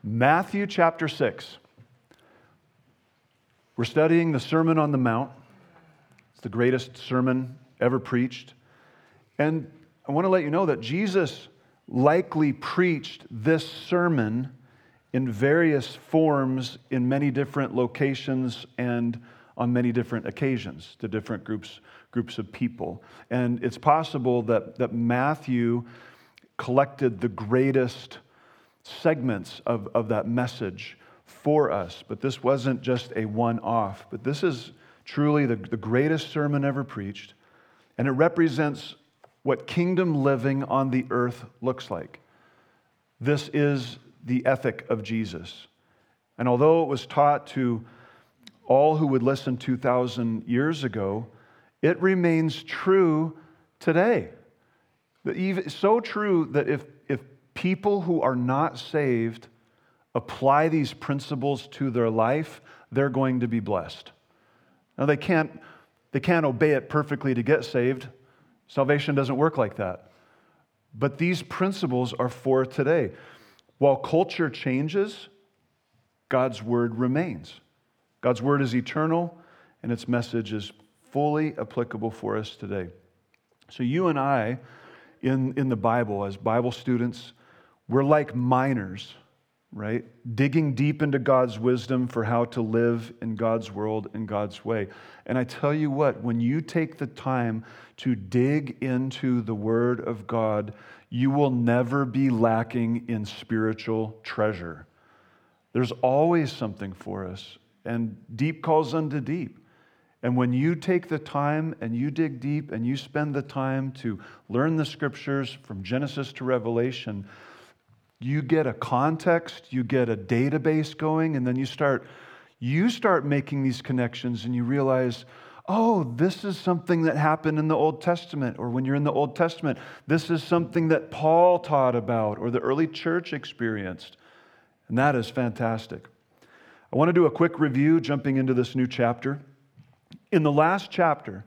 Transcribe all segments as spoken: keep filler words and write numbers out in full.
Matthew chapter six. We're studying the Sermon on the Mount. It's the greatest sermon ever preached. And I want to let you know that Jesus likely preached this sermon in various forms in many different locations and on many different occasions to different groups groups of people. And it's possible that, that Matthew collected the greatest segments of, of that message for us. But this wasn't just a one-off. But this is truly the, the greatest sermon ever preached. And it represents what kingdom living on the earth looks like. This is the ethic of Jesus. And although it was taught to all who would listen two thousand years ago, it remains true today. Even, so true that if, if people who are not saved apply these principles to their life, they're going to be blessed. Now, they can't, they can't obey it perfectly to get saved. Salvation doesn't work like that. But these principles are for today. While culture changes, God's word remains. God's word is eternal, and its message is fully applicable for us today. So you and I, in, in the Bible, as Bible students, we're like miners, right? Digging deep into God's wisdom for how to live in God's world in God's way. And I tell you what, when you take the time to dig into the Word of God, you will never be lacking in spiritual treasure. There's always something for us, and deep calls unto deep. And when you take the time and you dig deep and you spend the time to learn the Scriptures from Genesis to Revelation, you get a context, you get a database going, and then you start, you start making these connections and you realize, oh, this is something that happened in the Old Testament, or when you're in the Old Testament, this is something that Paul taught about or the early church experienced. And that is fantastic. I want to do a quick review jumping into this new chapter. In the last chapter,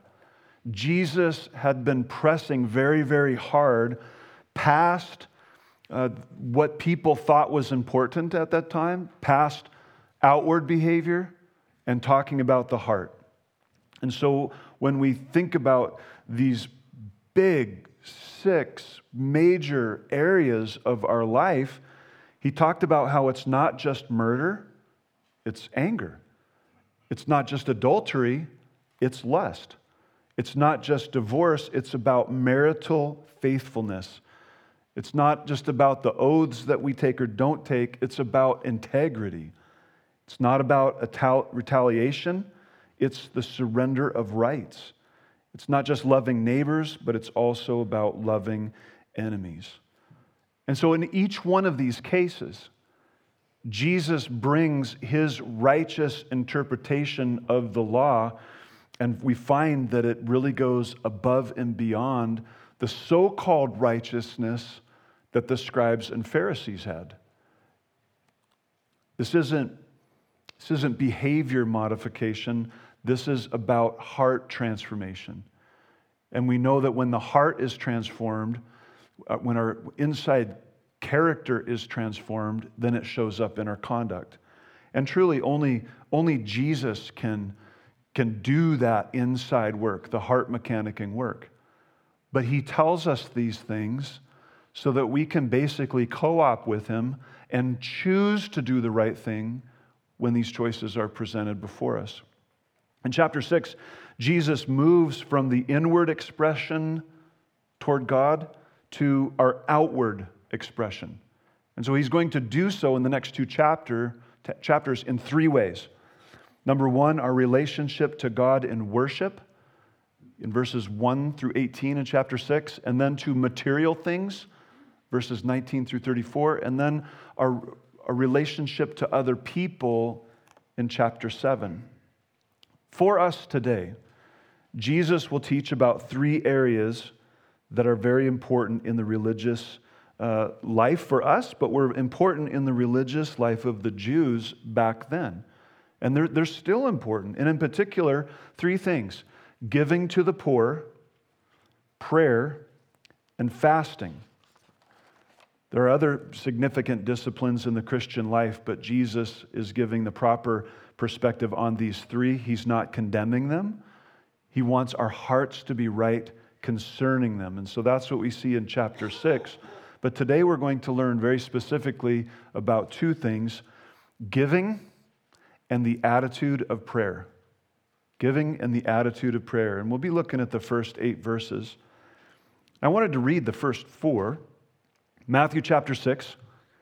Jesus had been pressing very, very hard past uh, what people thought was important at that time, past outward behavior, and talking about the heart. And so when we think about these big, six major areas of our life, he talked about how it's not just murder, it's anger. It's not just adultery, it's lust. It's not just divorce, it's about marital faithfulness. It's not just about the oaths that we take or don't take, it's about integrity. It's not about retaliation, it's the surrender of rights. It's not just loving neighbors, but it's also about loving enemies. And so in each one of these cases, Jesus brings his righteous interpretation of the law, and we find that it really goes above and beyond the so-called righteousness that the scribes and Pharisees had. This isn't, this isn't behavior modification. This is about heart transformation. And we know that when the heart is transformed, uh, when our inside character is transformed, then it shows up in our conduct. And truly, only, only Jesus can, can do that inside work, the heart mechanicking work. But he tells us these things so that we can basically co-op with him and choose to do the right thing when these choices are presented before us. In chapter six, Jesus moves from the inward expression toward God to our outward expression. And so he's going to do so in the next two chapter, t- chapters in three ways. Number one, our relationship to God in worship, in verses one through eighteen in chapter six, and then to material things, verses nineteen through thirty-four, and then our, our relationship to other people in chapter seven. For us today, Jesus will teach about three areas that are very important in the religious uh, life for us, but were important in the religious life of the Jews back then. And they're, they're still important. And in particular, three things: giving to the poor, prayer, and fasting. There are other significant disciplines in the Christian life, but Jesus is giving the proper perspective on these three. He's not condemning them. He wants our hearts to be right concerning them. And so that's what we see in chapter six. But today we're going to learn very specifically about two things: giving and the attitude of prayer. Giving and the attitude of prayer. And we'll be looking at the first eight verses. I wanted to read the first four. Matthew chapter six.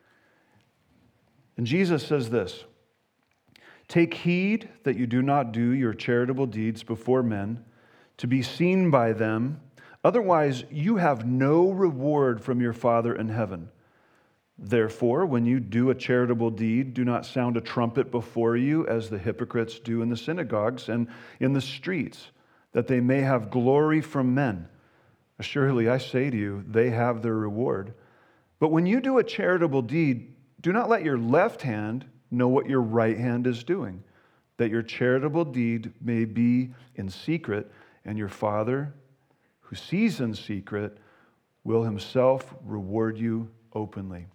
And Jesus says this: "Take heed that you do not do your charitable deeds before men, to be seen by them. Otherwise, you have no reward from your Father in heaven. Therefore, when you do a charitable deed, do not sound a trumpet before you, as the hypocrites do in the synagogues and in the streets, that they may have glory from men. Surely, I say to you, they have their reward. But when you do a charitable deed, do not let your left hand know what your right hand is doing, that your charitable deed may be in secret, and your Father, who sees in secret, will himself reward you openly."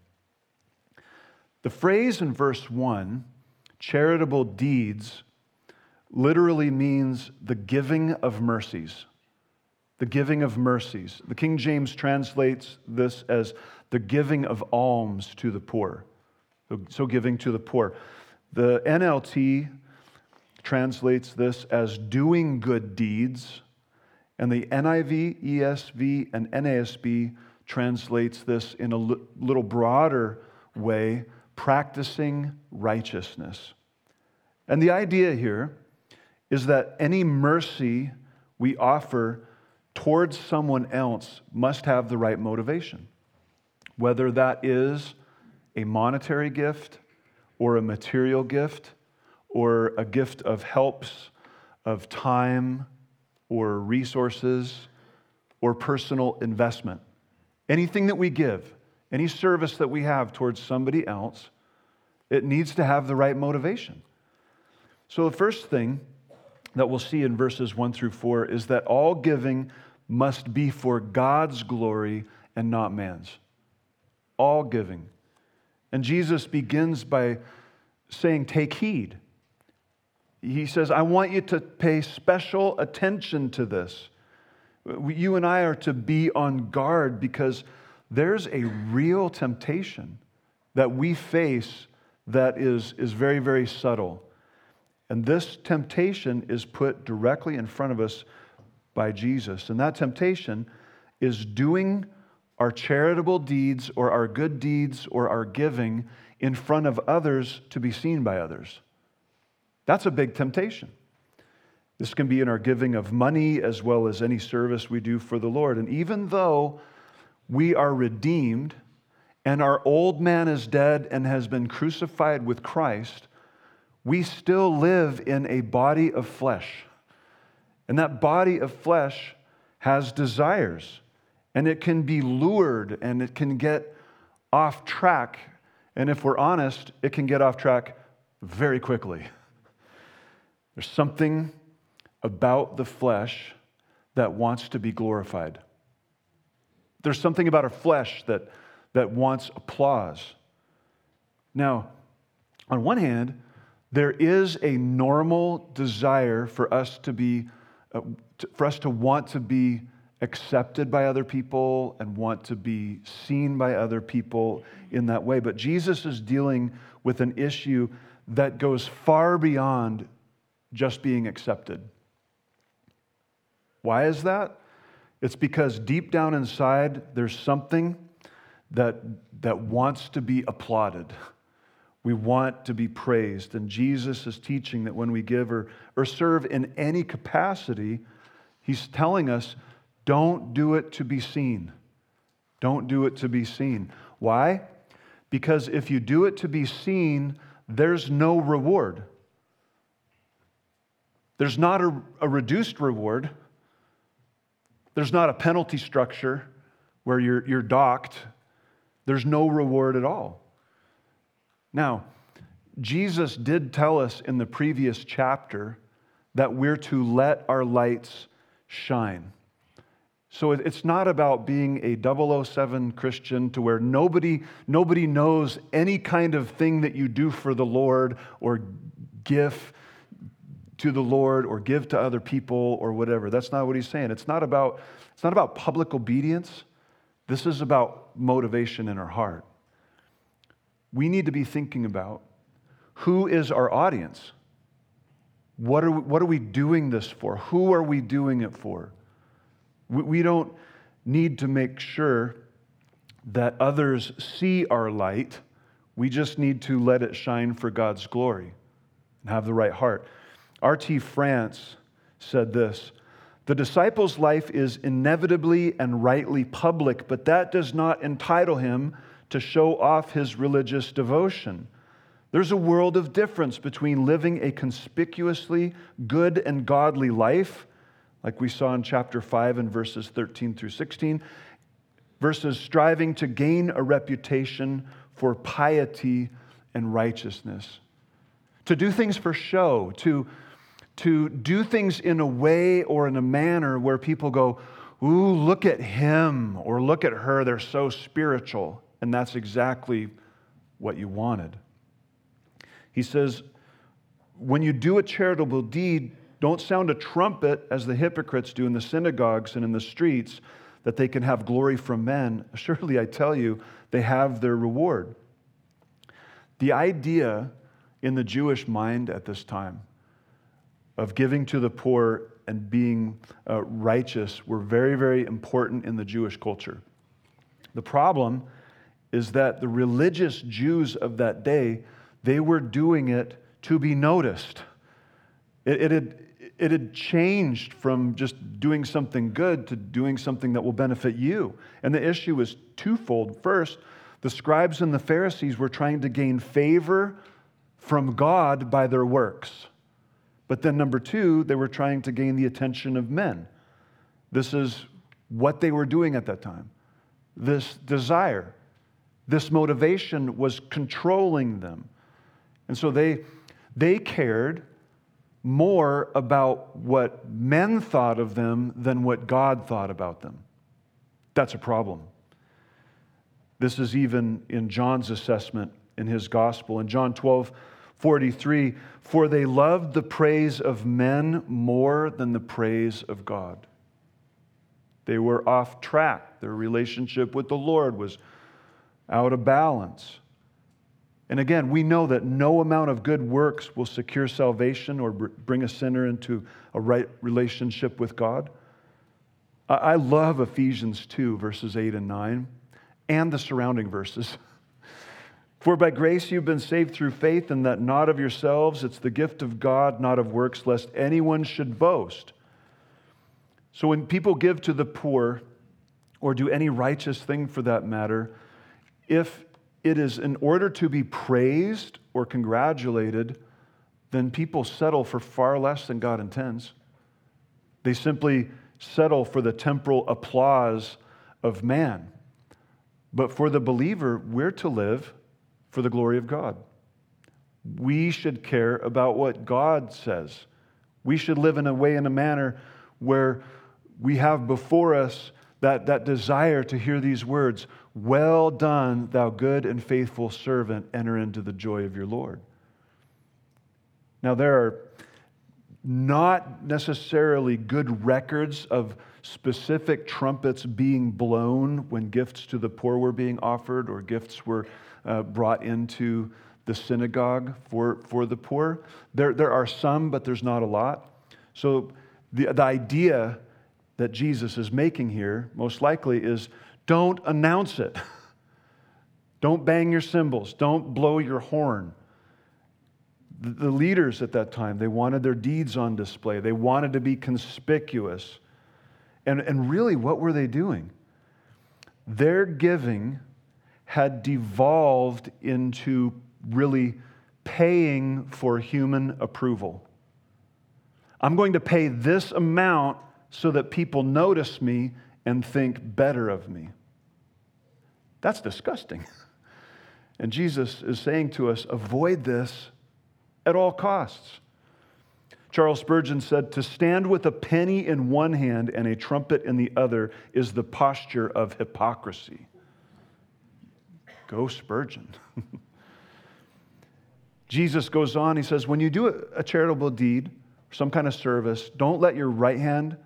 The phrase in verse one, charitable deeds, literally means the giving of mercies. The giving of mercies. The King James translates this as the giving of alms to the poor. So giving to the poor. The N L T translates this as doing good deeds, and the N I V, E S V, and N A S B translates this in a little broader way, practicing righteousness. And the idea here is that any mercy we offer towards someone else must have the right motivation, whether that is a monetary gift or a material gift or a gift of helps, of time or resources or personal investment. Anything that we give, any service that we have towards somebody else, it needs to have the right motivation. So the first thing that we'll see in verses one through four is that all giving must be for God's glory and not man's. All giving. And Jesus begins by saying, take heed. He says, I want you to pay special attention to this. You and I are to be on guard because there's a real temptation that we face that is, is very, very subtle. And this temptation is put directly in front of us by Jesus. And that temptation is doing our charitable deeds or our good deeds or our giving in front of others to be seen by others. That's a big temptation. This can be in our giving of money as well as any service we do for the Lord. And even though we are redeemed and our old man is dead and has been crucified with Christ, we still live in a body of flesh. And that body of flesh has desires. And it can be lured and it can get off track. And if we're honest, it can get off track very quickly. There's something about the flesh that wants to be glorified. There's something about our flesh that, that wants applause. Now, on one hand, there is a normal desire for us to be, uh, to, for us to want to be accepted by other people and want to be seen by other people in that way. But Jesus is dealing with an issue that goes far beyond just being accepted. Why is that? It's because deep down inside, there's something that, that wants to be applauded. We want to be praised. And Jesus is teaching that when we give or, or serve in any capacity, he's telling us, don't do it to be seen. Don't do it to be seen. Why? Because if you do it to be seen, there's no reward. There's not a, a reduced reward. There's not a penalty structure where you're, you're docked. There's no reward at all. Now, Jesus did tell us in the previous chapter that we're to let our lights shine. So it's not about being a double oh seven Christian to where nobody, nobody knows any kind of thing that you do for the Lord or give to the Lord or give to other people or whatever. That's not what he's saying. It's not about, it's not about public obedience. This is about motivation in our heart. We need to be thinking about who is our audience? What are we, what are we doing this for? Who are we doing it for? We, we don't need to make sure that others see our light. We just need to let it shine for God's glory and have the right heart. R T France said this: the disciple's life is inevitably and rightly public, but that does not entitle him to show off his religious devotion. There's a world of difference between living a conspicuously good and godly life, like we saw in chapter five and verses thirteen through sixteen, versus striving to gain a reputation for piety and righteousness. To do things for show, to, to do things in a way or in a manner where people go, ooh, look at him or look at her, they're so spiritual. And that's exactly what you wanted. He says, when you do a charitable deed, don't sound a trumpet as the hypocrites do in the synagogues and in the streets, that they can have glory from men. Surely I tell you, they have their reward. The idea in the Jewish mind at this time of giving to the poor and being uh, righteous were very, very important in the Jewish culture. The problem is that the religious Jews of that day, they were doing it to be noticed. It, it, had, it had changed from just doing something good to doing something that will benefit you. And the issue was twofold. First, the scribes and the Pharisees were trying to gain favor from God by their works. But then number two, they were trying to gain the attention of men. This is what they were doing at that time. This desire, this motivation was controlling them. And so they, they cared more about what men thought of them than what God thought about them. That's a problem. This is even in John's assessment in his gospel. In John twelve forty-three, for they loved the praise of men more than the praise of God. They were off track. Their relationship with the Lord was out of balance. And again, we know that no amount of good works will secure salvation or bring a sinner into a right relationship with God. I love Ephesians two, verses eight and nine, and the surrounding verses. For by grace you've been saved through faith, and that not of yourselves, it's the gift of God, not of works, lest anyone should boast. So when people give to the poor, or do any righteous thing for that matter, if it is in order to be praised or congratulated, then people settle for far less than God intends. They simply settle for the temporal applause of man. But for the believer, we're to live for the glory of God. We should care about what God says. We should live in a way, in a manner where we have before us that, that desire to hear these words, well done, thou good and faithful servant, enter into the joy of your Lord. Now, there are not necessarily good records of specific trumpets being blown when gifts to the poor were being offered or gifts were uh, brought into the synagogue for, for the poor. There, there are some, but there's not a lot. So the, the idea that Jesus is making here, most likely, is don't announce it. Don't bang your cymbals. Don't blow your horn. The, the leaders at that time, they wanted their deeds on display. They wanted to be conspicuous. And, and really, what were they doing? Their giving had devolved into really paying for human approval. I'm going to pay this amount so that people notice me and think better of me. That's disgusting. And Jesus is saying to us, avoid this at all costs. Charles Spurgeon said, "To stand with a penny in one hand and a trumpet in the other is the posture of hypocrisy." Go Spurgeon. Jesus goes on, he says, when you do a charitable deed, some kind of service, don't let your right hand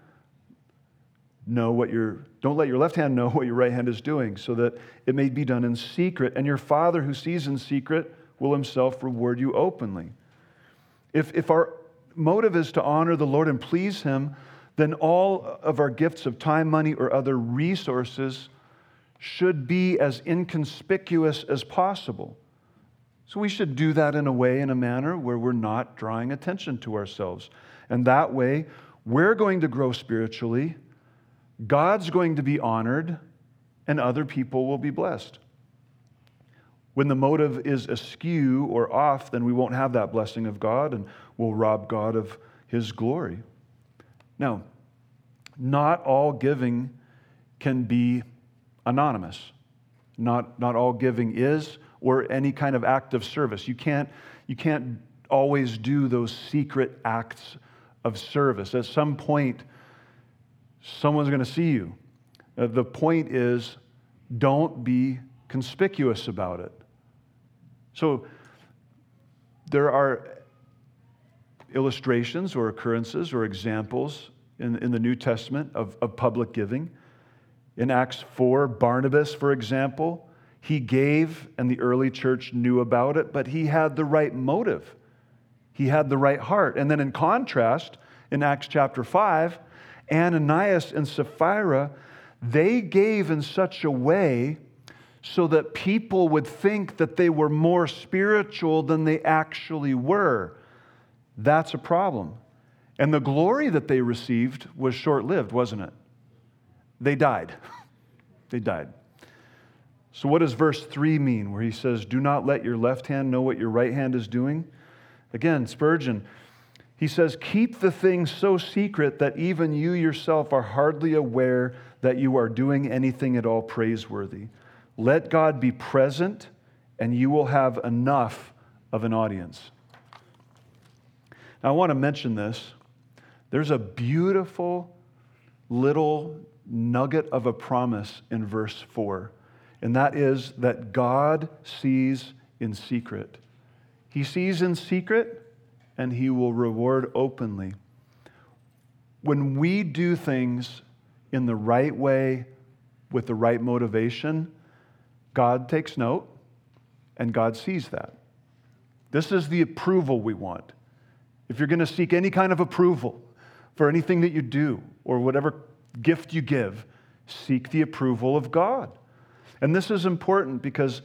know what your, don't let your left hand know what your right hand is doing, so that it may be done in secret, and your Father who sees in secret will himself reward you openly. If, if our motive is to honor the Lord and please him, then all of our gifts of time, money, or other resources should be as inconspicuous as possible. So we should do that in a way, in a manner where we're not drawing attention to ourselves. And that way, we're going to grow spiritually, God's going to be honored, and other people will be blessed. When the motive is askew or off, then we won't have that blessing of God and we'll rob God of his glory. Now, not all giving can be anonymous. Not, not all giving is, or any kind of act of service. You can't, you can't always do those secret acts of service. At some point, someone's going to see you. Uh, the point is, don't be conspicuous about it. So there are illustrations or occurrences or examples in, in the New Testament of, of public giving. In Acts four, Barnabas, for example, he gave and the early church knew about it, but he had the right motive. He had the right heart. And then in contrast, in Acts chapter five, Ananias and Sapphira, they gave in such a way so that people would think that they were more spiritual than they actually were. That's a problem. And the glory that they received was short-lived, wasn't it? They died. They died. So what does verse three mean, where he says, "Do not let your left hand know what your right hand is doing"? Again, Spurgeon, he says, "Keep the thing so secret that even you yourself are hardly aware that you are doing anything at all praiseworthy. Let God be present, and you will have enough of an audience." Now, I want to mention this. There's a beautiful little nugget of a promise in verse four, and that is that God sees in secret. He sees in secret, and he will reward openly. When we do things in the right way, with the right motivation, God takes note, and God sees that. This is the approval we want. If you're going to seek any kind of approval for anything that you do, or whatever gift you give, seek the approval of God. And this is important because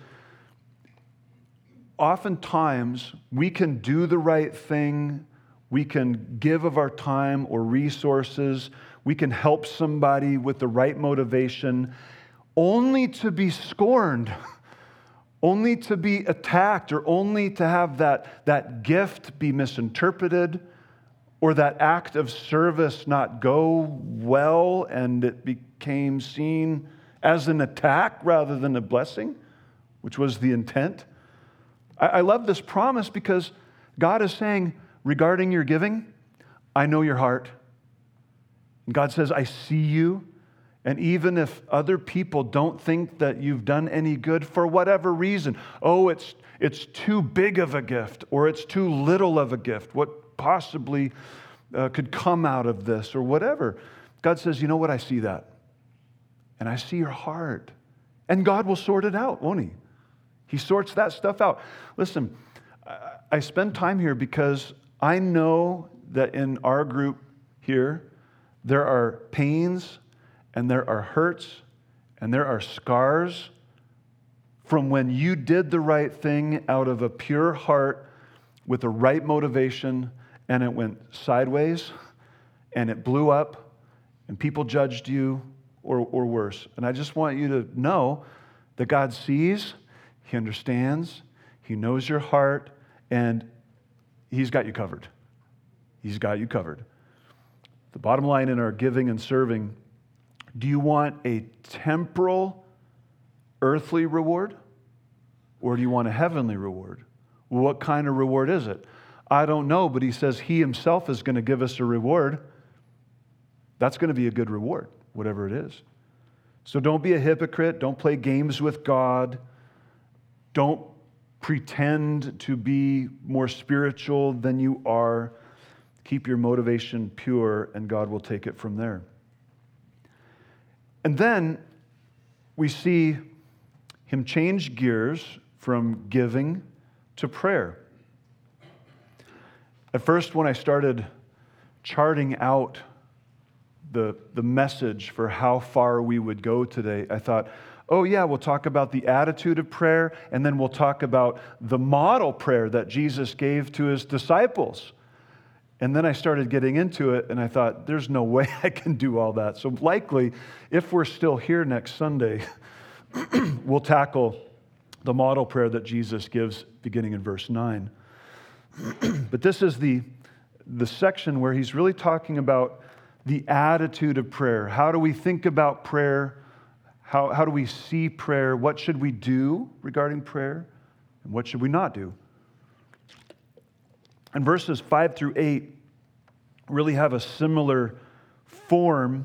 oftentimes we can do the right thing, we can give of our time or resources, we can help somebody with the right motivation, only to be scorned, only to be attacked, or only to have that, that gift be misinterpreted, or that act of service not go well and it became seen as an attack rather than a blessing, which was the intent. I, I love this promise because God is saying, regarding your giving, I know your heart. And God says, I see you. And even if other people don't think that you've done any good for whatever reason, oh, it's, it's too big of a gift, or it's too little of a gift, what possibly uh, could come out of this, or whatever. God says, you know what, I see that. And I see your heart. And God will sort it out, won't he? He sorts that stuff out. Listen, I spend time here because I know that in our group here, there are pains and there are hurts and there are scars from when you did the right thing out of a pure heart with the right motivation, and it went sideways and it blew up and people judged you, or, or worse. And I just want you to know that God sees, he understands, he knows your heart, and he's got you covered. He's got you covered. The bottom line in our giving and serving, do you want a temporal, earthly reward, or do you want a heavenly reward? Well, what kind of reward is it? I don't know, but he says he himself is going to give us a reward. That's going to be a good reward, whatever it is. So don't be a hypocrite. Don't play games with God. Don't pretend to be more spiritual than you are. Keep your motivation pure, and God will take it from there. And then we see him change gears from giving to prayer. At first, when I started charting out the, the message for how far we would go today, I thought, oh yeah, we'll talk about the attitude of prayer, and then we'll talk about the model prayer that Jesus gave to his disciples. And then I started getting into it, and I thought, there's no way I can do all that. So likely, if we're still here next Sunday, we'll tackle the model prayer that Jesus gives beginning in verse nine. But this is the, the section where he's really talking about the attitude of prayer. How do we think about prayer? How, how do we see prayer? What should we do regarding prayer? And what should we not do? And verses five through eight really have a similar form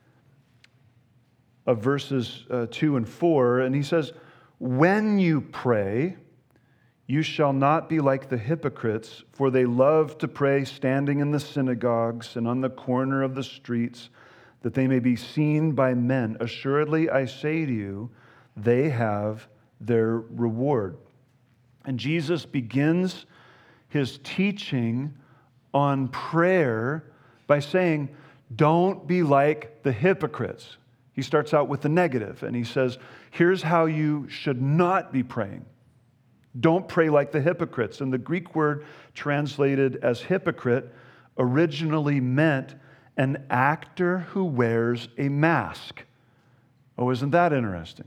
of verses uh, two and four. And he says, when you pray, you shall not be like the hypocrites, for they love to pray standing in the synagogues and on the corner of the streets, that they may be seen by men. Assuredly, I say to you, they have their reward. And Jesus begins his teaching on prayer by saying, don't be like the hypocrites. He starts out with the negative, and he says, here's how you should not be praying. Don't pray like the hypocrites. And the Greek word translated as hypocrite originally meant an actor who wears a mask. Oh, isn't that interesting?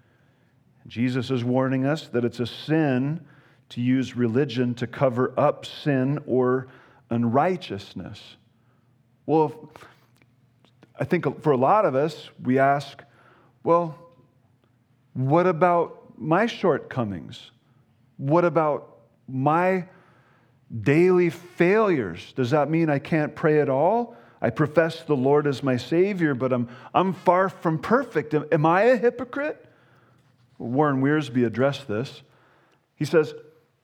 Jesus is warning us that it's a sin to use religion to cover up sin or unrighteousness. Well, I think for a lot of us, we ask, well, what about my shortcomings? What about my daily failures? Does that mean I can't pray at all? I profess the Lord as my Savior, but I'm, I'm far from perfect. Am, am I a hypocrite? Warren Wiersbe addressed this. He says,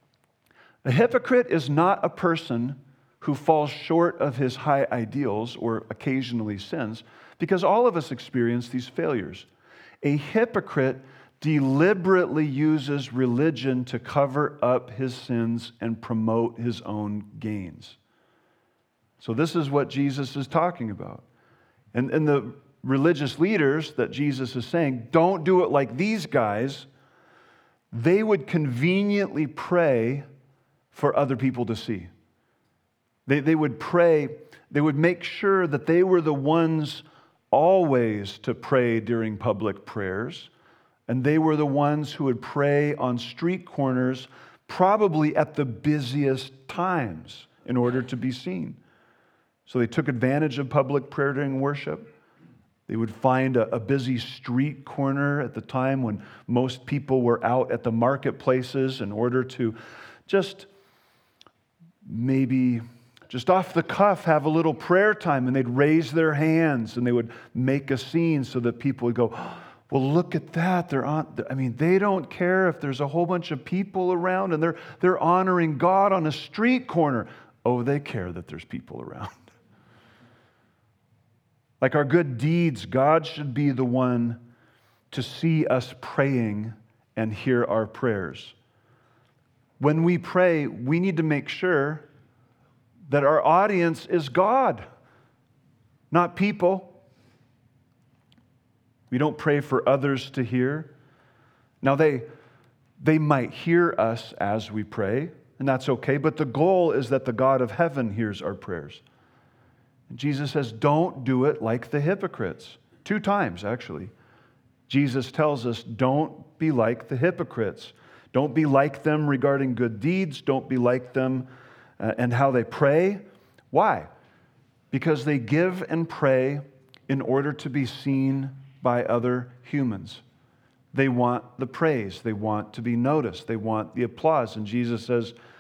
a hypocrite is not a person who falls short of his high ideals or occasionally sins, because all of us experience these failures. A hypocrite deliberately uses religion to cover up his sins and promote his own gains. So this is what Jesus is talking about. And, and the religious leaders that Jesus is saying, don't do it like these guys. They would conveniently pray for other people to see. They, they would pray, they would make sure that they were the ones always to pray during public prayers. And they were the ones who would pray on street corners, probably at the busiest times, in order to be seen. So they took advantage of public prayer during worship. They would find a, a busy street corner at the time when most people were out at the marketplaces in order to just maybe just off the cuff have a little prayer time, and they'd raise their hands and they would make a scene so that people would go, well, look at that. They're on, I mean, they don't care if there's a whole bunch of people around and they're, they're honoring God on a street corner. Oh, they care that there's people around. Like our good deeds, God should be the one to see us praying and hear our prayers. When we pray, we need to make sure that our audience is God, not people. We don't pray for others to hear. Now, they, they might hear us as we pray, and that's okay, but the goal is that the God of heaven hears our prayers. And Jesus says, don't do it like the hypocrites. Two times, actually. Jesus tells us, don't be like the hypocrites. Don't be like them regarding good deeds. Don't be like them uh, and how they pray. Why? Because they give and pray in order to be seen by other humans. They want the praise. They want to be noticed. They want the applause. And Jesus says,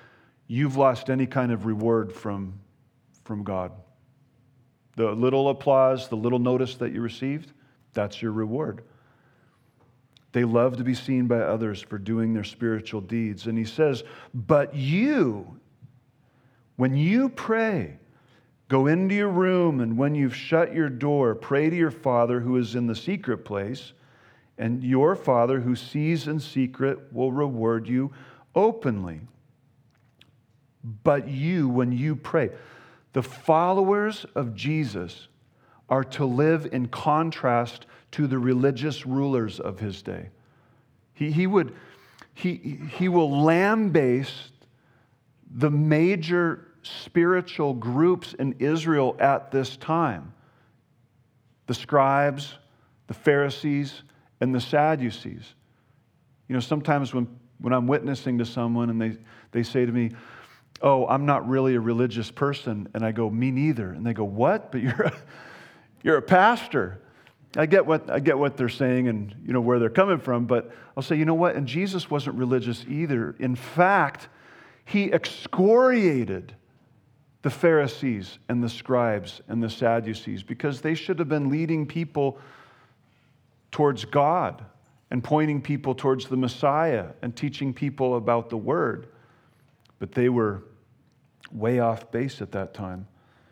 you've lost any kind of reward from, from God. The little applause, the little notice that you received, that's your reward. They love to be seen by others for doing their spiritual deeds. And he says, but you, when you pray, go into your room, and when you've shut your door, pray to your Father who is in the secret place, and your Father who sees in secret will reward you openly. But you, when you pray, the followers of Jesus are to live in contrast to the religious rulers of his day. He, he would, he, he will lambaste the major spiritual groups in Israel at this time. The scribes, the Pharisees, and the Sadducees. You know, sometimes when, when I'm witnessing to someone and they, they say to me, oh, I'm not really a religious person, and I go, me neither. And they go, what? But you're a, you're a pastor. I get what I get what they're saying and you know where they're coming from, but I'll say, you know what? And Jesus wasn't religious either. In fact, he excoriated the Pharisees and the scribes and the Sadducees because they should have been leading people towards God and pointing people towards the Messiah and teaching people about the Word. But they were way off base at that time.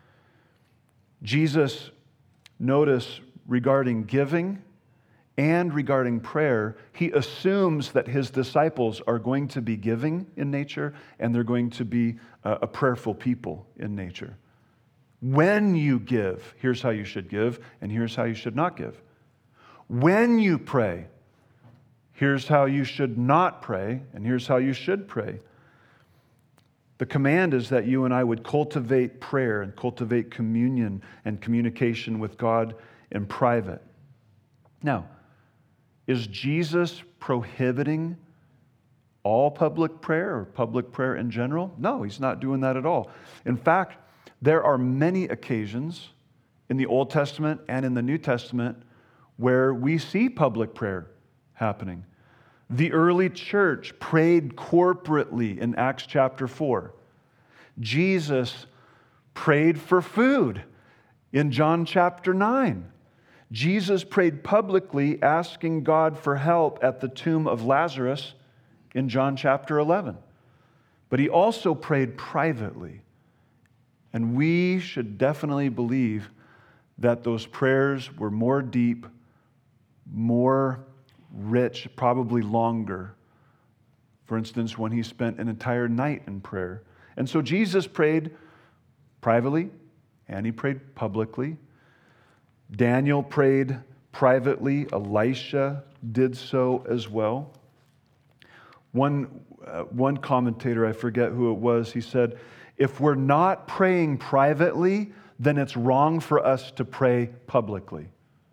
Jesus, notice, regarding giving and regarding prayer, he assumes that his disciples are going to be giving in nature and they're going to be a prayerful people in nature. When you give, here's how you should give, and here's how you should not give. When you pray, here's how you should not pray, and here's how you should pray. The command is that you and I would cultivate prayer and cultivate communion and communication with God in private. Now, is Jesus prohibiting all public prayer or public prayer in general? No, he's not doing that at all. In fact, there are many occasions in the Old Testament and in the New Testament where we see public prayer happening. The early church prayed corporately in Acts chapter four. Jesus prayed for food in John chapter nine. Jesus prayed publicly, asking God for help at the tomb of Lazarus in John chapter eleven. But he also prayed privately. And we should definitely believe that those prayers were more deep, more rich, probably longer. For instance, when he spent an entire night in prayer. And so Jesus prayed privately and he prayed publicly. Daniel prayed privately. Elisha did so as well. One, uh, one commentator, I forget who it was, he said, if we're not praying privately, then it's wrong for us to pray publicly.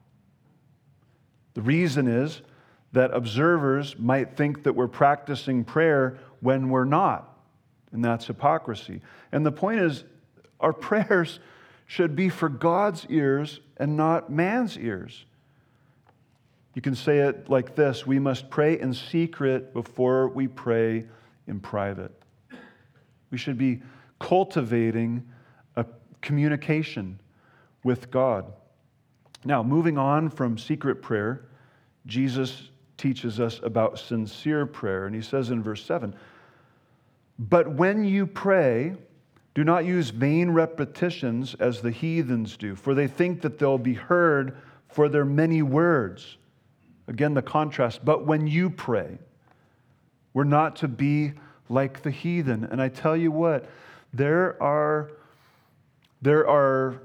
The reason is that observers might think that we're practicing prayer when we're not, and that's hypocrisy. And the point is, our prayers should be for God's ears and not man's ears. You can say it like this: we must pray in secret before we pray in private. We should be cultivating a communication with God. Now, moving on from secret prayer, Jesus teaches us about sincere prayer. And he says in verse seven, but when you pray, do not use vain repetitions as the heathens do, for they think that they'll be heard for their many words. Again, the contrast. But when you pray, we're not to be like the heathen. And I tell you what, there are, there are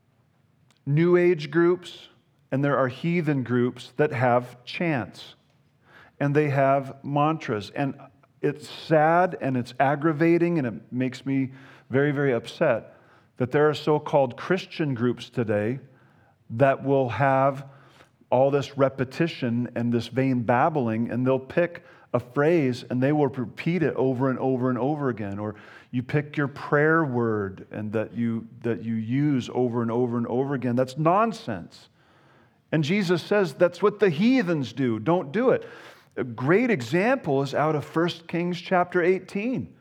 New Age groups and there are heathen groups that have chants and they have mantras. And it's sad and it's aggravating and it makes me very, very upset that there are so-called Christian groups today that will have all this repetition and this vain babbling, and they'll pick a phrase and they will repeat it over and over and over again. Or you pick your prayer word and that you that you use over and over and over again. That's nonsense. And Jesus says that's what the heathens do. Don't do it. A great example is out of First Kings chapter eighteen.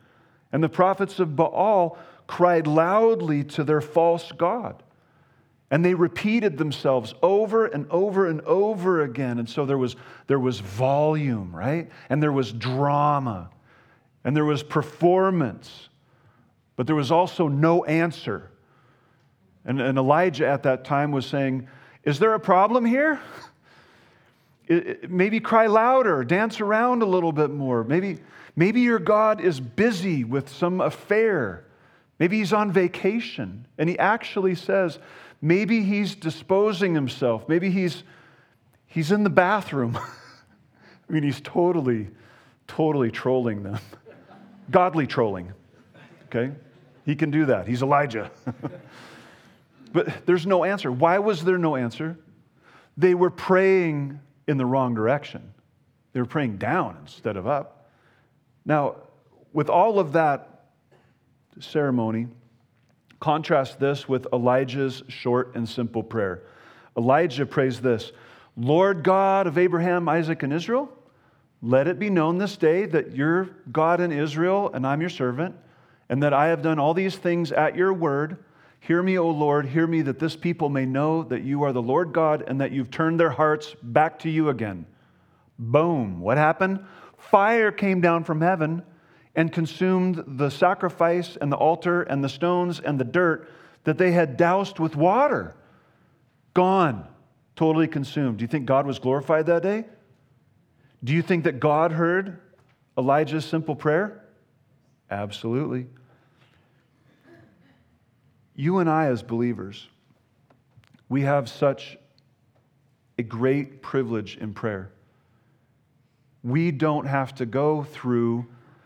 And the prophets of Baal cried loudly to their false god. And they repeated themselves over and over and over again. And so there was, there was volume, right? And there was drama. And there was performance. But there was also no answer. And, and Elijah at that time was saying, is there a problem here? It, it, maybe cry louder, dance around a little bit more. Maybe, maybe your God is busy with some affair. Maybe he's on vacation. And he actually says, maybe he's disposing himself. Maybe he's, he's in the bathroom. I mean, he's totally, totally trolling them. Godly trolling, okay? He can do that. He's Elijah. But there's no answer. Why was there no answer? They were praying in the wrong direction. They were praying down instead of up. Now, with all of that ceremony, contrast this with Elijah's short and simple prayer. Elijah prays this, Lord God of Abraham, Isaac, and Israel, let it be known this day that you're God in Israel and I'm your servant, and that I have done all these things at your word. Hear me, O Lord, hear me, that this people may know that you are the Lord God and that you've turned their hearts back to you again. Boom. What happened? Fire came down from heaven and consumed the sacrifice and the altar and the stones and the dirt that they had doused with water. Gone. Totally consumed. Do you think God was glorified that day? Do you think that God heard Elijah's simple prayer? Absolutely. You and I as believers, we have such a great privilege in prayer. We don't have to go through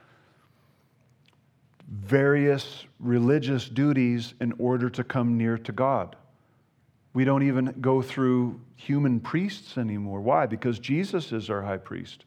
various religious duties in order to come near to God. We don't even go through human priests anymore. Why? Because Jesus is our high priest.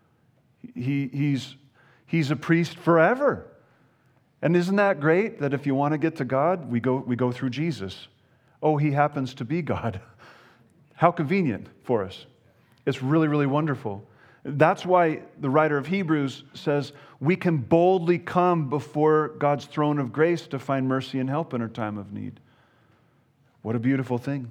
He, he's, he's a priest forever. And isn't that great that if you want to get to God, we go, we go through Jesus? Oh, he happens to be God. How convenient for us. It's really, really wonderful. That's why the writer of Hebrews says we can boldly come before God's throne of grace to find mercy and help in our time of need. What a beautiful thing.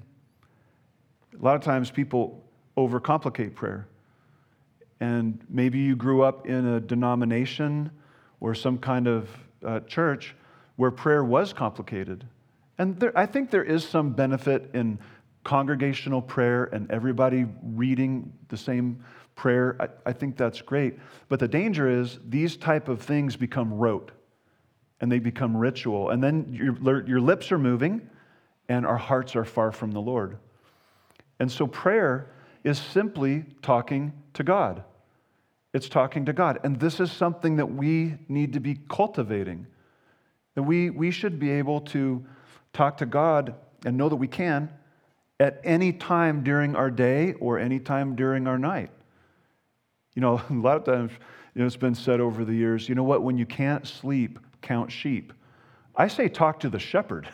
A lot of times people overcomplicate prayer. And maybe you grew up in a denomination or some kind of uh, church where prayer was complicated. And there, I think there is some benefit in congregational prayer and everybody reading the same prayer. I, I think that's great. But the danger is these type of things become rote and they become ritual. And then your, your lips are moving and our hearts are far from the Lord. And so prayer is simply talking to God. It's talking to God. And this is something that we need to be cultivating. That we, we should be able to talk to God and know that we can at any time during our day or any time during our night. You know, a lot of times, you know, it's been said over the years, you know what, when you can't sleep, count sheep. I say talk to the shepherd.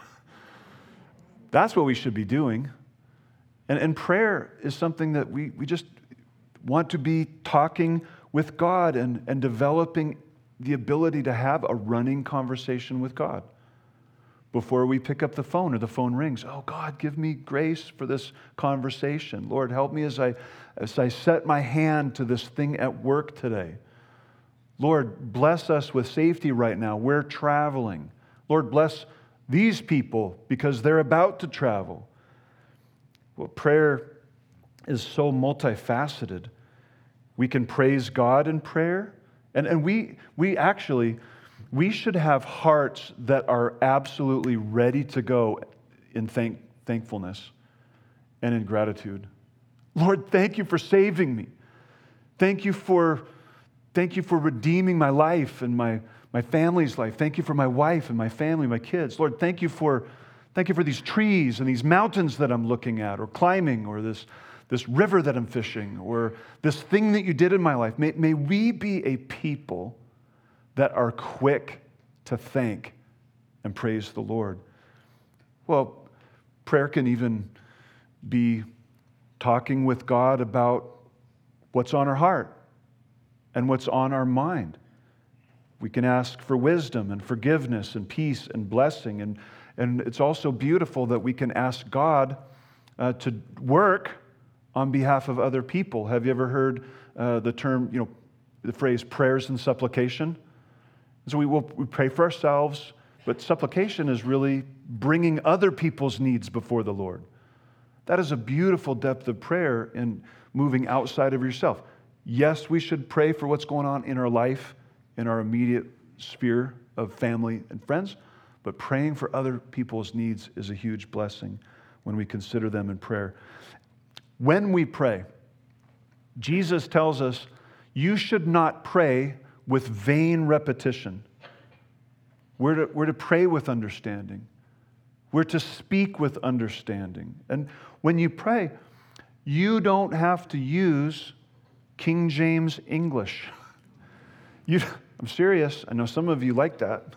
That's what we should be doing. And, and prayer is something that we, we just want to be talking with God and, and developing the ability to have a running conversation with God. Before we pick up the phone or the phone rings, oh God, give me grace for this conversation. Lord, help me as I, as I set my hand to this thing at work today. Lord, bless us with safety right now. We're traveling. Lord, bless these people because they're about to travel. Well, prayer is so multifaceted. We can praise God in prayer. And, and we, we actually, we should have hearts that are absolutely ready to go in thank, thankfulness and in gratitude. Lord, thank you for saving me. Thank you for, thank you for redeeming my life and my, my family's life. Thank you for my wife and my family, my kids. Lord, thank you for, thank you for these trees and these mountains that I'm looking at or climbing or this, this river that I'm fishing or this thing that you did in my life. May, may we be a people that are quick to thank and praise the Lord. Well, prayer can even be talking with God about what's on our heart and what's on our mind. We can ask for wisdom and forgiveness and peace and blessing. And, and it's also beautiful that we can ask God uh, to work on behalf of other people. Have you ever heard uh, the term, you know, the phrase prayers and supplication? So we will we pray for ourselves, but supplication is really bringing other people's needs before the Lord. That is a beautiful depth of prayer in moving outside of yourself. Yes, we should pray for what's going on in our life, in our immediate sphere of family and friends, but praying for other people's needs is a huge blessing when we consider them in prayer. When we pray, Jesus tells us, you should not pray with vain repetition. We're to, we're to pray with understanding. We're to speak with understanding. And when you pray, you don't have to use King James English. You, I'm serious. I know some of you like that.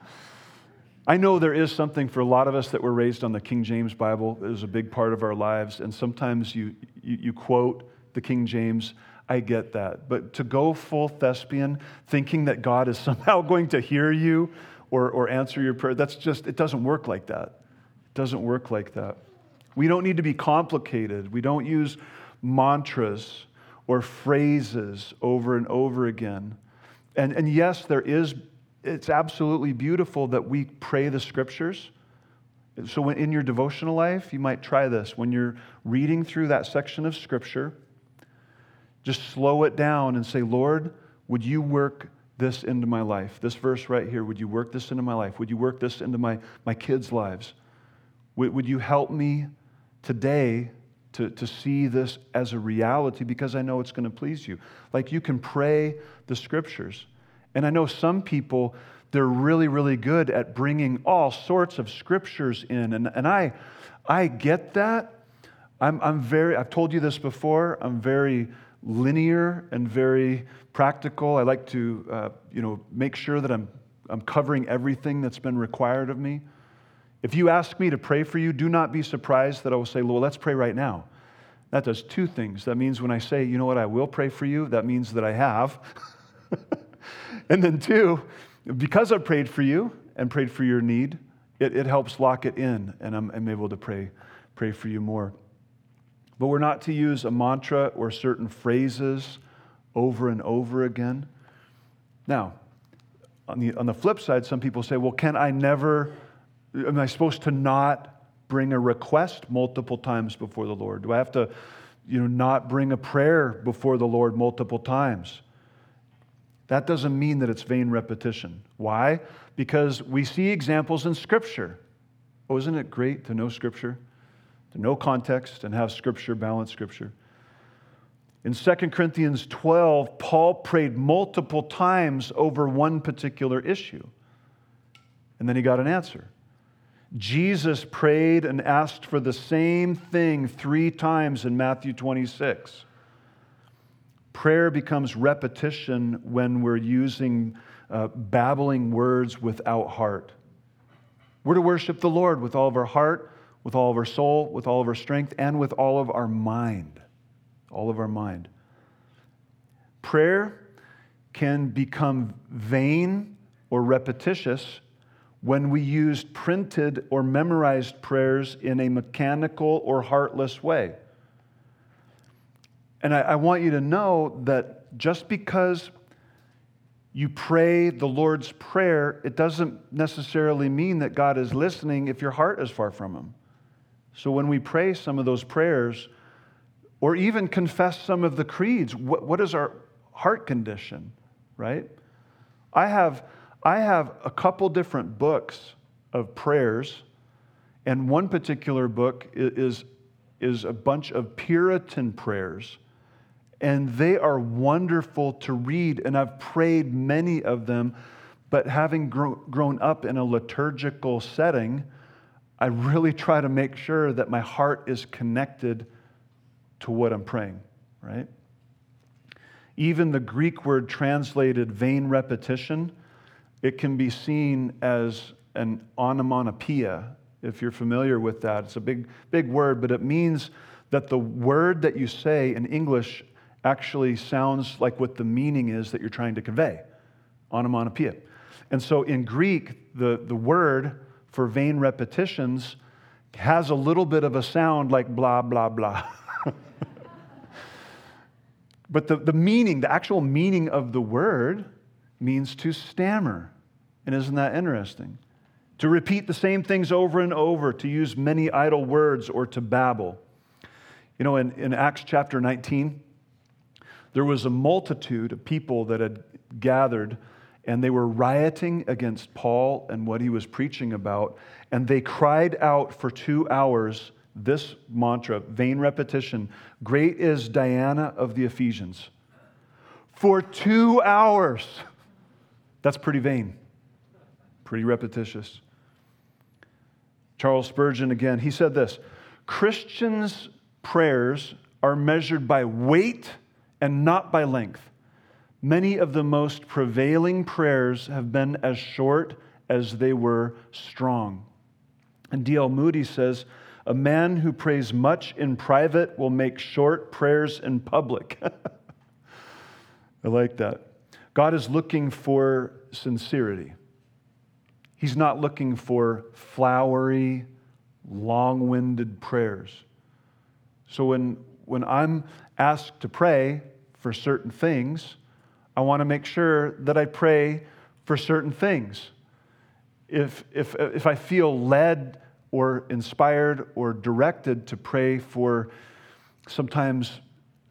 I know there is something for a lot of us that were raised on the King James Bible. It was a big part of our lives. And sometimes you, you, you quote the King James. I get that. But to go full thespian, thinking that God is somehow going to hear you or, or answer your prayer, that's just, it doesn't work like that. It doesn't work like that. We don't need to be complicated. We don't use mantras or phrases over and over again. And, and yes, there is, it's absolutely beautiful that we pray the scriptures. So when, in your devotional life, you might try this. When you're reading through that section of scripture, just slow it down and say, Lord, would you work this into my life? This verse right here, would you work this into my life? Would you work this into my, my kids' lives? Would, would you help me today to, to see this as a reality because I know it's going to please you? Like you can pray the scriptures. And I know some people, they're really, really good at bringing all sorts of scriptures in. And, and I, I get that. I'm, I'm very, I've told you this before, I'm very linear and very practical. I like to, uh, you know, make sure that I'm, I'm covering everything that's been required of me. If you ask me to pray for you, do not be surprised that I will say, well, let's pray right now. That does two things. That means when I say, you know what, I will pray for you, that means that I have. And then two, because I've prayed for you and prayed for your need, it, it helps lock it in, and I'm, I'm able to pray, pray for you more. But we're not to use a mantra or certain phrases over and over again. Now, on the, on the flip side, some people say, well, can I never, am I supposed to not bring a request multiple times before the Lord? Do I have to, you know, not bring a prayer before the Lord multiple times? That doesn't mean that it's vain repetition. Why? Because we see examples in Scripture. Oh, isn't it great to know Scripture? To know context and have Scripture, balance Scripture. In Second Corinthians twelve, Paul prayed multiple times over one particular issue. And then he got an answer. Jesus prayed and asked for the same thing three times in Matthew twenty-six. Prayer becomes repetition when we're using uh, babbling words without heart. We're to worship the Lord with all of our heart, with all of our soul, with all of our strength, and with all of our mind. All of our mind. Prayer can become vain or repetitious when we use printed or memorized prayers in a mechanical or heartless way. And I, I want you to know that just because you pray the Lord's Prayer, it doesn't necessarily mean that God is listening if your heart is far from Him. So when we pray some of those prayers, or even confess some of the creeds, what, what is our heart condition, right? I have, I have a couple different books of prayers, and one particular book is, is a bunch of Puritan prayers. And they are wonderful to read, and I've prayed many of them, but having grow, grown up in a liturgical setting, I really try to make sure that my heart is connected to what I'm praying, right? Even the Greek word translated vain repetition, it can be seen as an onomatopoeia, if you're familiar with that. It's a big, big word, but it means that the word that you say in English actually sounds like what the meaning is that you're trying to convey. onomatopoeia. And so in Greek, the, the word for vain repetitions has a little bit of a sound like blah, blah, blah. But the, the meaning, the actual meaning of the word means to stammer. And isn't that interesting? To repeat the same things over and over, to use many idle words, or to babble. You know, in, in Acts chapter nineteen, there was a multitude of people that had gathered, and they were rioting against Paul and what he was preaching about, and they cried out for two hours this mantra, vain repetition, "Great is Diana of the Ephesians." For two hours. That's pretty vain, pretty repetitious. Charles Spurgeon, again, he said this: Christians' prayers are measured by weight and not by length. Many of the most prevailing prayers have been as short as they were strong. And D L Moody says, "A man who prays much in private will make short prayers in public." I like that. God is looking for sincerity. He's not looking for flowery, long-winded prayers. So when, when I'm asked to pray for certain things, I want to make sure that I pray for certain things. If, if, if I feel led or inspired or directed to pray for sometimes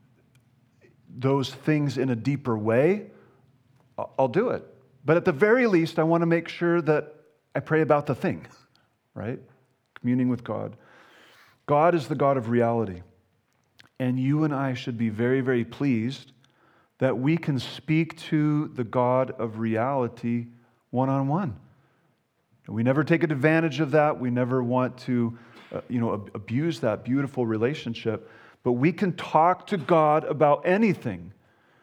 those things in a deeper way, I'll do it. But at the very least, I want to make sure that I pray about the thing, right? Communing with God. God is the God of reality. And you and I should be very, very pleased that we can speak to the God of reality one-on-one. We never take advantage of that. We never want to, uh, you know, ab- abuse that beautiful relationship. But we can talk to God about anything.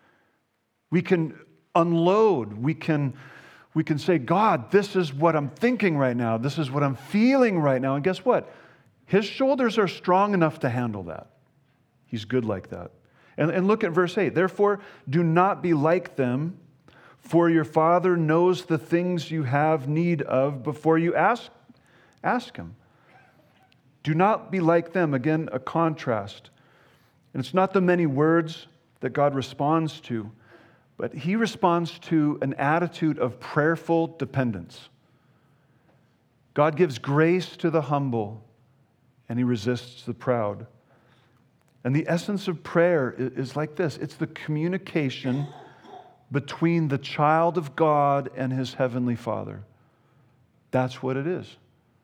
We can unload. We can, we can say, "God, this is what I'm thinking right now. This is what I'm feeling right now." And guess what? His shoulders are strong enough to handle that. He's good like that. And, and look at verse eight. "Therefore, do not be like them, for your Father knows the things you have need of before you ask, ask Him." Do not be like them. Again, a contrast. And it's not the many words that God responds to, but He responds to an attitude of prayerful dependence. God gives grace to the humble, and He resists the proud. And the essence of prayer is like this. It's the communication between the child of God and His heavenly Father. That's what it is.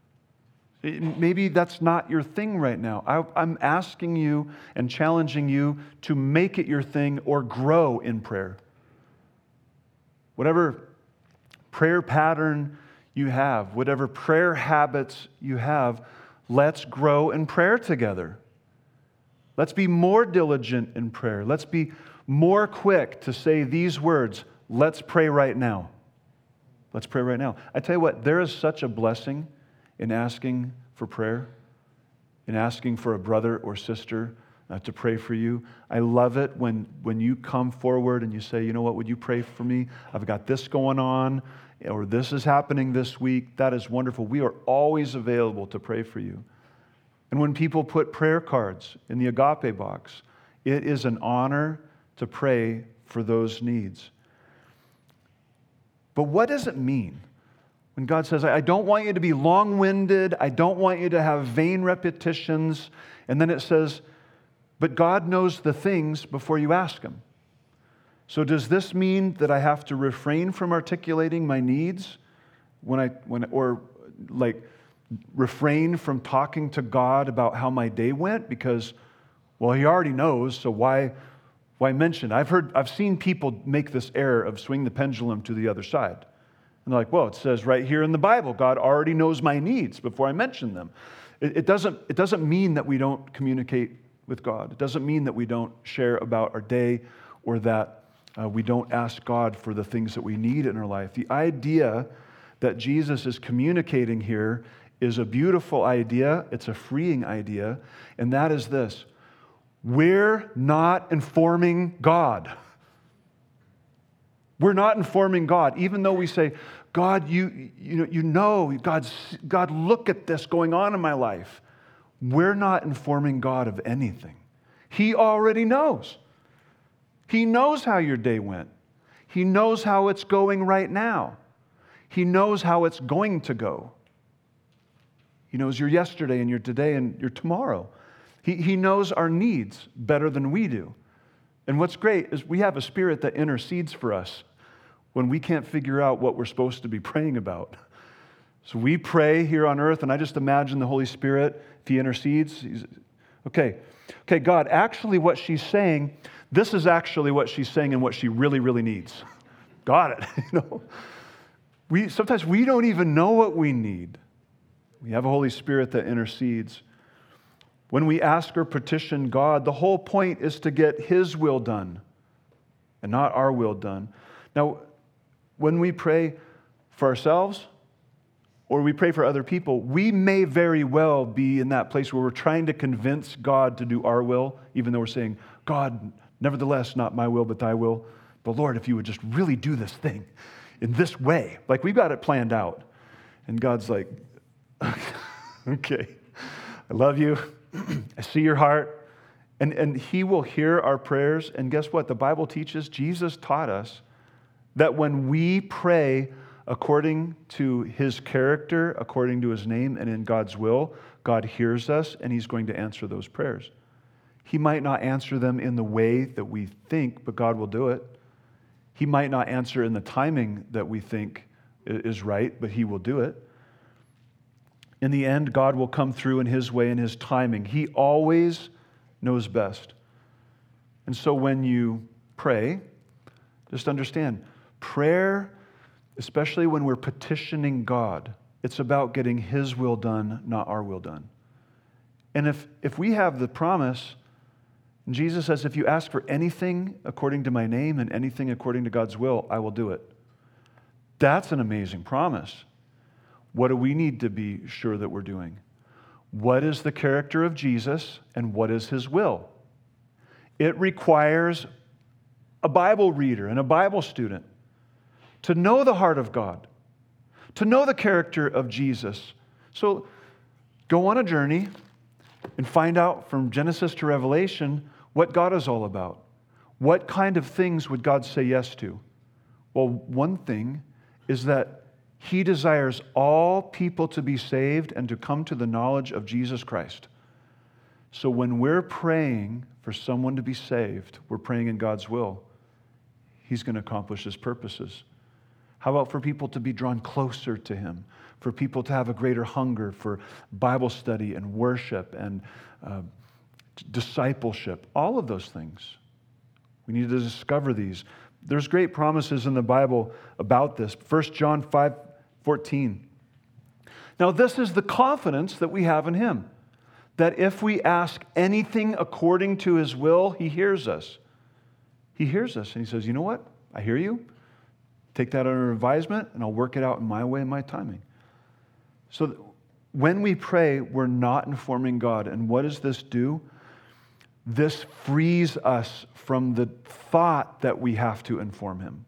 Maybe that's not your thing right now. I, I'm asking you and challenging you to make it your thing or grow in prayer. Whatever prayer pattern you have, whatever prayer habits you have, let's grow in prayer together. Let's be more diligent in prayer. Let's be more quick to say these words, "Let's pray right now." Let's pray right now. I tell you what, there is such a blessing in asking for prayer, in asking for a brother or sister uh, to pray for you. I love it when, when you come forward and you say, "You know what, would you pray for me? I've got this going on," or "This is happening this week." That is wonderful. We are always available to pray for you. And when people put prayer cards in the agape box, it is an honor to pray for those needs. But what does it mean when God says, "I don't want you to be long-winded, I don't want you to have vain repetitions," and then it says, "But God knows the things before you ask Him"? So does this mean that I have to refrain from articulating my needs when I, when, or like refrain from talking to God about how my day went because, well, He already knows, so why, why mention? I've heard, I've seen people make this error of swing the pendulum to the other side. And they're like, "Well, it says right here in the Bible, God already knows my needs before I mention them." It, it doesn't, it doesn't mean that we don't communicate with God. It doesn't mean that we don't share about our day or that uh, we don't ask God for the things that we need in our life. The idea that Jesus is communicating here is a beautiful idea. It's a freeing idea. And that is this: we're not informing God. We're not informing God, even though we say, God, you, you know, you know, God's, God, look at this going on in my life. We're not informing God of anything. He already knows. He knows how your day went. He knows how it's going right now. He knows how it's going to go. He knows your yesterday and your today and your tomorrow. He, he knows our needs better than we do. And what's great is we have a Spirit that intercedes for us when we can't figure out what we're supposed to be praying about. So we pray here on earth, and I just imagine the Holy Spirit, if He intercedes, he's, okay, okay, God, actually what she's saying, this is actually what she's saying and what she really, really needs. Got it. You know, we sometimes we don't even know what we need. We have a Holy Spirit that intercedes. When we ask or petition God, the whole point is to get His will done and not our will done. Now, when we pray for ourselves or we pray for other people, we may very well be in that place where we're trying to convince God to do our will, even though we're saying, God, nevertheless, not my will, but thy will. But Lord, if you would just really do this thing in this way, like we've got it planned out. And God's like, okay, I love you. I see your heart. And, and He will hear our prayers. And guess what? The Bible teaches, Jesus taught us that when we pray according to His character, according to His name, and in God's will, God hears us and He's going to answer those prayers. He might not answer them in the way that we think, but God will do it. He might not answer in the timing that we think is right, but He will do it. In the end, God will come through in His way and His timing. He always knows best. And so when you pray, just understand, prayer, especially when we're petitioning God, it's about getting His will done, not our will done. And if, if we have the promise, and Jesus says, if you ask for anything according to my name and anything according to God's will, I will do it. That's an amazing promise. What do we need to be sure that we're doing? What is the character of Jesus and what is His will? It requires a Bible reader and a Bible student to know the heart of God, to know the character of Jesus. So go on a journey and find out from Genesis to Revelation what God is all about. What kind of things would God say yes to? Well, one thing is that He desires all people to be saved and to come to the knowledge of Jesus Christ. So when we're praying for someone to be saved, we're praying in God's will. He's going to accomplish His purposes. How about for people to be drawn closer to Him? For people to have a greater hunger for Bible study and worship and uh, discipleship. All of those things. We need to discover these. There's great promises in the Bible about this. First John five fourteen. Now this is the confidence that we have in Him, that if we ask anything according to His will, He hears us. He hears us and He says, you know what? I hear you. Take that under advisement and I'll work it out in my way and my timing. So when we pray, we're not informing God. And what does this do? This frees us from the thought that we have to inform Him.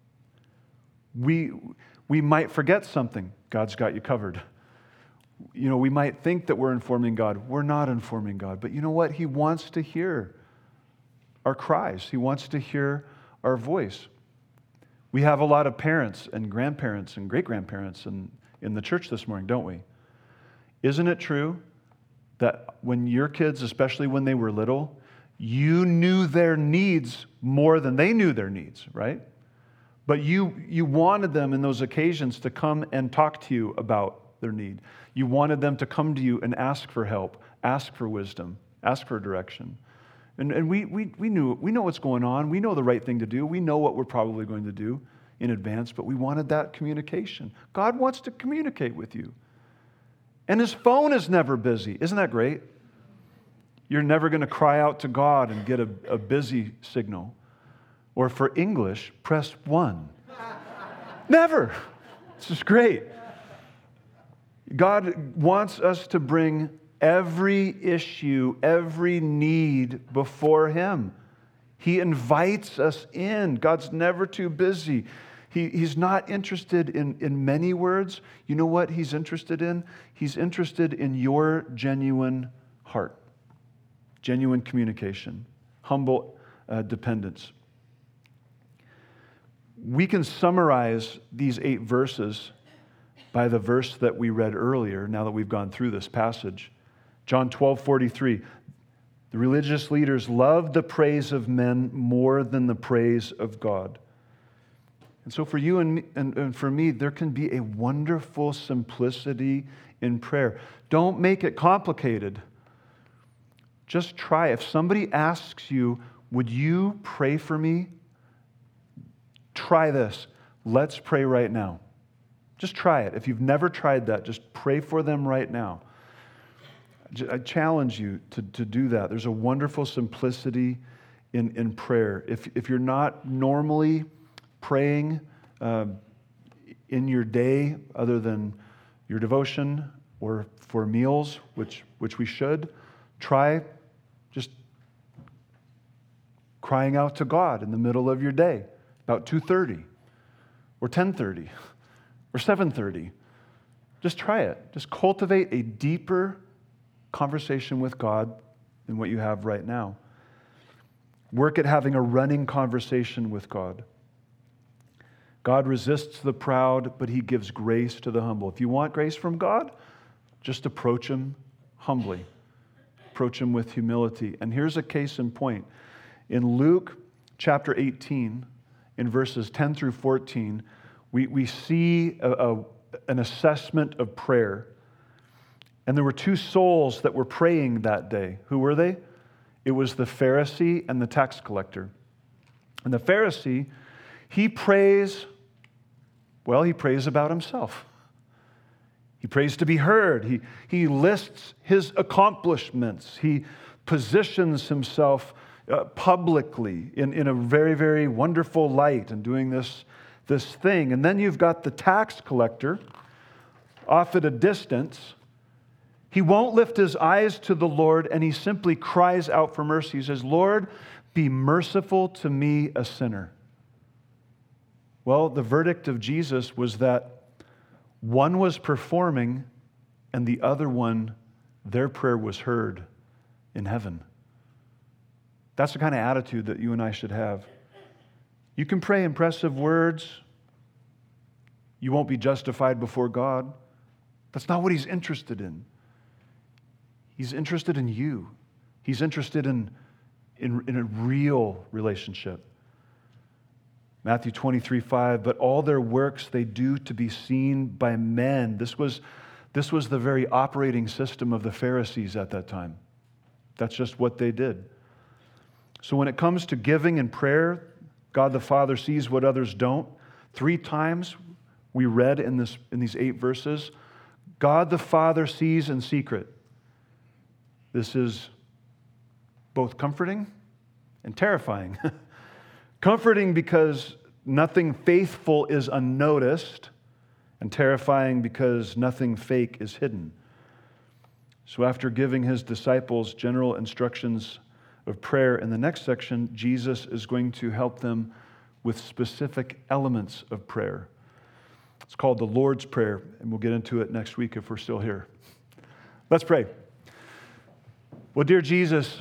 We, we might forget something. God's got you covered. You know, we might think that we're informing God. We're not informing God. But you know what? He wants to hear our cries. He wants to hear our voice. We have a lot of parents and grandparents and great-grandparents in, in the church this morning, don't we? Isn't it true that when your kids, especially when they were little, you knew their needs more than they knew their needs, right? But you, you wanted them in those occasions to come and talk to you about their need. You wanted them to come to you and ask for help, ask for wisdom, ask for direction. And, and we, we, we knew, we know what's going on. We know the right thing to do. We know what we're probably going to do in advance, but we wanted that communication. God wants to communicate with you. And His phone is never busy. Isn't that great? You're never going to cry out to God and get a, a busy signal. Or for English, press one. Never. This is great. God wants us to bring every issue, every need before Him. He invites us in. God's never too busy. He, he's not interested in, in many words. You know what he's interested in? He's interested in your genuine heart, genuine communication, humble uh, dependence. We can summarize these eight verses by the verse that we read earlier, now that we've gone through this passage. John twelve forty-three. The religious leaders loved the praise of men more than the praise of God. And so for you and, me, and, and for me, there can be a wonderful simplicity in prayer. Don't make it complicated. Just try. If somebody asks you, would you pray for me? Try this. Let's pray right now. Just try it. If you've never tried that, just pray for them right now. I challenge you to, to do that. There's a wonderful simplicity in, in prayer. If, if you're not normally praying uh, in your day other than your devotion or for meals, which, which we should, try just crying out to God in the middle of your day, about two thirty or ten thirty or seven thirty. Just try it. Just cultivate a deeper conversation with God than what you have right now. Work at having a running conversation with God. God resists the proud, but he gives grace to the humble. If you want grace from God, just approach him humbly. Approach him with humility. And here's a case in point. In Luke chapter eighteen, in verses ten through fourteen, we, we see a, a, an assessment of prayer. And there were two souls that were praying that day. Who were they? It was the Pharisee and the tax collector. And the Pharisee, he prays, well, he prays about himself. He prays to be heard. He, he lists his accomplishments. He positions himself uh, publicly in, in a very, very wonderful light and doing this, this thing. And then you've got the tax collector off at a distance. He won't lift his eyes to the Lord, and he simply cries out for mercy. He says, Lord, be merciful to me, a sinner. Well, the verdict of Jesus was that one was performing, and the other one, their prayer was heard in heaven. That's the kind of attitude that you and I should have. You can pray impressive words. You won't be justified before God. That's not what he's interested in. He's interested in you. He's interested in, in, in a real relationship. Matthew twenty-three five, but all their works they do to be seen by men. This was, this was the very operating system of the Pharisees at that time. That's just what they did. So when it comes to giving and prayer, God the Father sees what others don't. Three times we read in, this, in these eight verses, God the Father sees in secret. This is both comforting and terrifying. Comforting because nothing faithful is unnoticed, and terrifying because nothing fake is hidden. So after giving his disciples general instructions of prayer in the next section, Jesus is going to help them with specific elements of prayer. It's called the Lord's Prayer, and we'll get into it next week if we're still here. Let's pray. Well, dear Jesus,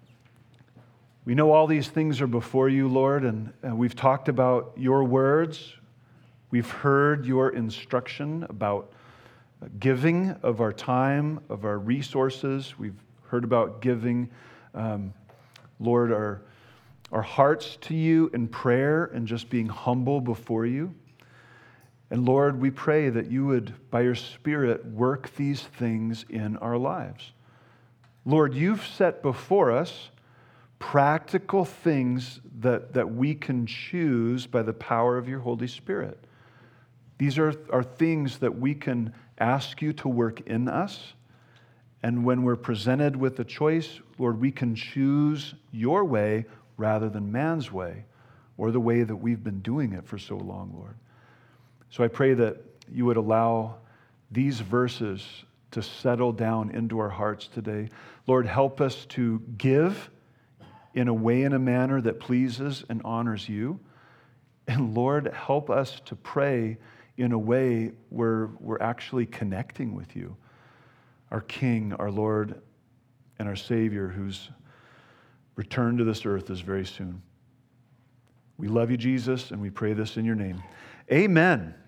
we know all these things are before you, Lord, and, and we've talked about your words. We've heard your instruction about giving of our time, of our resources. We've heard about giving, um, Lord, our, our hearts to you in prayer and just being humble before you. And Lord, we pray that you would, by your Spirit, work these things in our lives. Lord, you've set before us practical things that, that we can choose by the power of your Holy Spirit. These are, are things that we can ask you to work in us. And when we're presented with a choice, Lord, we can choose your way rather than man's way or the way that we've been doing it for so long, Lord. So I pray that you would allow these verses to settle down into our hearts today. Lord, help us to give in a way, in a manner that pleases and honors you. And Lord, help us to pray in a way where we're actually connecting with you, our King, our Lord, and our Savior, whose return to this earth is very soon. We love you, Jesus, and we pray this in your name. Amen.